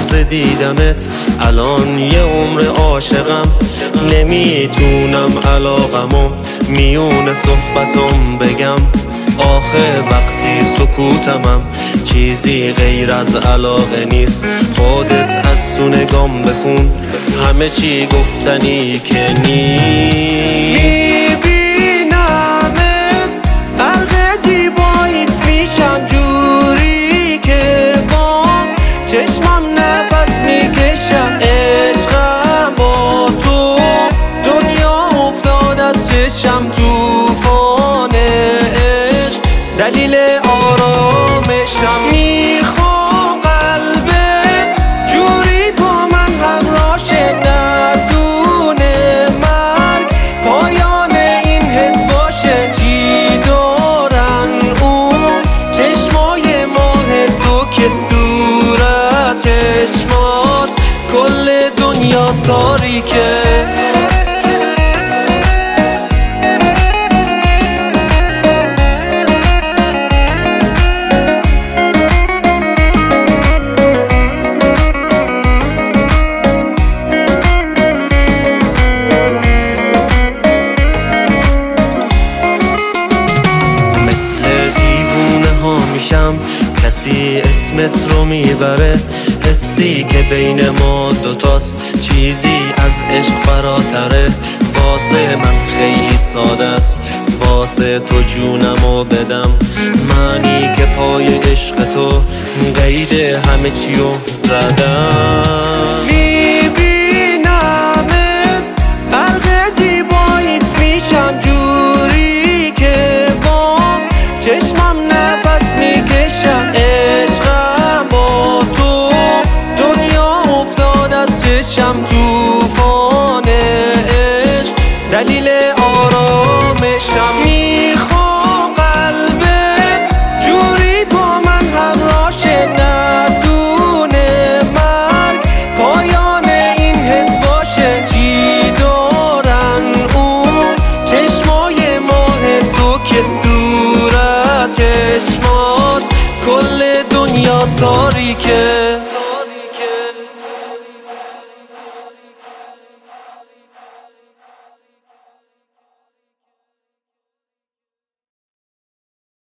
روز دیدمت الان یه عمر عاشقم، نمیتونم علاقمو میون صحبتم بگم. آخه وقتی سکوتمم چیزی غیر از علاقه نیست. خودت از تو نگام بخون، همه چی گفتنی که نیست. میبینمت غرق زیباییت میشم، جوری که با چشمم نفس میکشم. عشقم با تو دنیا افتاد از چشم، توفان عشق دلیل آرامشم. میخوام قلبت جوری با من همراه شه، ندونه مرگ پایان این حس باشه. چی دارن اون چشمای ماه تو که دور از چشمات کل دنیا تاریکه. کسی اسمت رو میبره، حسی که بین ما دوتاست چیزی از عشق فراتره. واسه من خیلی ساده است، واسه تو جونمو بدم. منی که پای عشق تو قید همه چیو زدم. میبینمت غرق زیباییت میشم، جوری که با چشمم نفس میکشم. عشقم با تو دنیا افتاد از چشم، توفان عشق دلیل آرامشم. میخوام قلبت جوری با من همراه شه، ندونه مرگ پایان این حس باشه. چی دارن اون چشمای ماه تو که دور از چشمات کل دنیا تاریکه.